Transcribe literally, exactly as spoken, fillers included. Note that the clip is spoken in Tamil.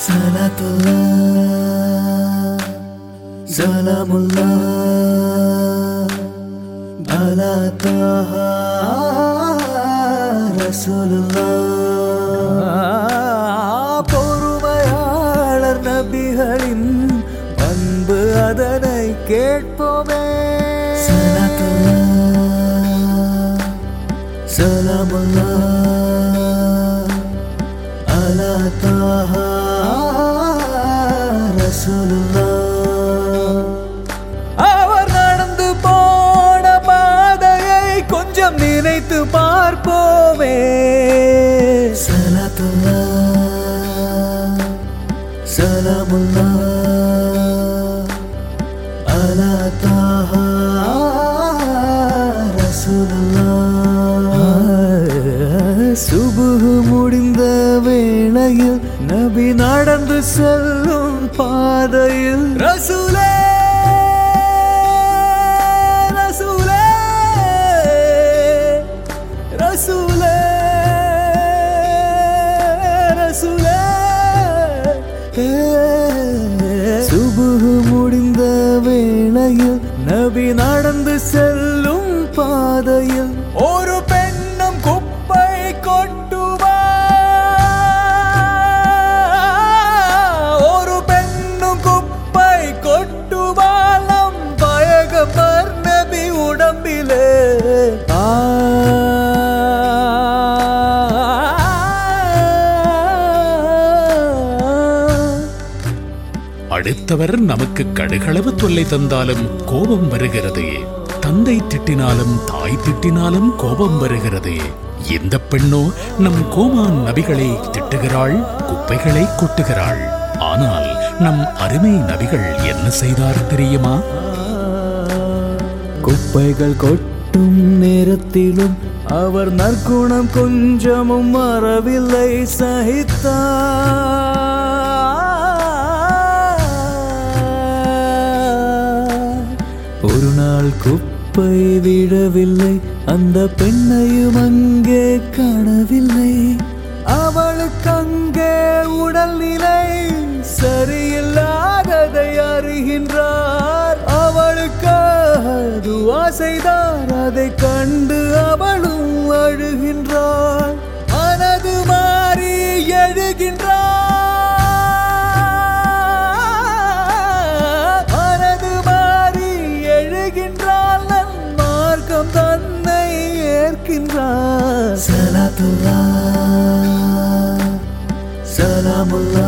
Salatullah, Salamullah, ala Taha Rasulullah. பொறுமையாளர் நபிகளின் அன்பு அதனை கேட்போமே. Salatullah, Salamullah, ala Taha அவர் நடந்து போன பாதையை கொஞ்சம் நினைத்து பார்ப்போமே. Salatullah, Salamullah, ala Taha Rasulullah. சுபுஹ் முடிந்த வேளையில் நபி நடந்து செல்லும் பாதையில் ரசூலே ரசூலே ரசூலே ரசூலே சுபுஹ் முடிந்த வேளையில் நபி நடந்து செல்லும் பாதையில் ஒரு பெண்ணும் குப்பை கொட்டுவா. ஒரு பெண்ணும் குப்பை கொட்டுவாலம் பயகமர் நபி உடம்பிலே. அடுத்தவர் நமக்கு கடுகளவு தொல்லை தந்தாலும் கோபம் வருகிறதே. தந்தை திட்டினாலும் தாய் திட்டினாலும் கோபம் வருகிறதே. இந்த பெண்ணோ நம் கோமான் நபிகளை திட்டுகிறாள், குப்பைகளை கொட்டுகிறாள். ஆனால் நம் அருமை நபிகள் என்ன செய்தார் தெரியுமா? குப்பைகள் கொட்டும் நேரத்திலும் அவர் நற்குணம் கொஞ்சமும் மறவில்லை, சகித்தார். ஒரு நாள் குப்பை விடவில்லை, அந்த பெண்ணையும் அங்கே காணவில்லை. அவளுக்கு அங்கே உடல்நிலை சரியில்லாததை அறிகின்றார். அவளுக்காக துஆ செய்தார், அதை கண்டு அவளும் அழுகின்றாள். மனது மாறி எழுகின்றார், மனது மாறி எழுகின்றாள். நன் மார்க்கம் தன்னை ஏற்கின்றார். Salatullah, Salamullah,